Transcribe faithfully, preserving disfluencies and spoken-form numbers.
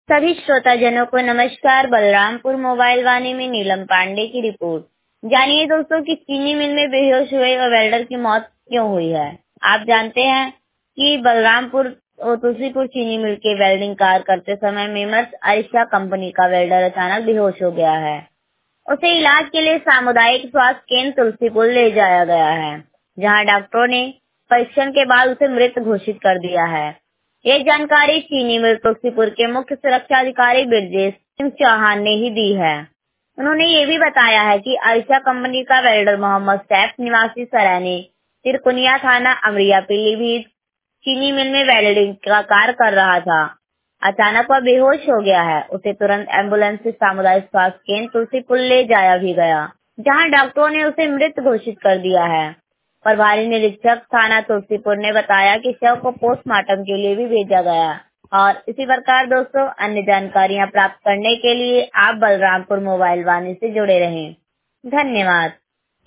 सभी श्रोताजनों को नमस्कार। बलरामपुर मोबाइल वाणी में नीलम पांडे की रिपोर्ट। जानिए दोस्तों कि चीनी मिल में बेहोश हुए और वेल्डर की मौत क्यों हुई है। आप जानते हैं कि बलरामपुर और तुलसीपुर चीनी मिल के वेल्डिंग कार्य करते समय मेमर्स आरिशा कंपनी का वेल्डर अचानक बेहोश हो गया है। उसे इलाज के लिए सामुदायिक स्वास्थ्य केंद्र तुलसीपुर ले जाया गया है, जहां डॉक्टरों ने परीक्षण के बाद उसे मृत घोषित कर दिया है। ये जानकारी चीनी मिल तुलसीपुर के मुख्य सुरक्षा अधिकारी ब्रजेश सिंह चौहान ने ही दी है। उन्होंने ये भी बताया है कि आरिशा कंपनी का वेल्डर मोहम्मद सैफ निवासी सरायनी तिरकुनिया थाना अमरिया पीलीभीत चीनी मिल में वेल्डिंग का कार्य कर रहा था। अचानक वह बेहोश हो गया है। उसे तुरंत एम्बुलेंस से सामुदायिक स्वास्थ्य केंद्र तुलसीपुर ले जाया भी गया, जहां डॉक्टरों ने उसे मृत घोषित कर दिया है। प्रभारी निरीक्षक थाना तुलसीपुर ने बताया कि शव को पोस्टमार्टम के लिए भी भेजा गया। और इसी प्रकार दोस्तों अन्य जानकारियां प्राप्त करने के लिए आप बलरामपुर मोबाइल वाणी से जुड़े रहें। धन्यवाद।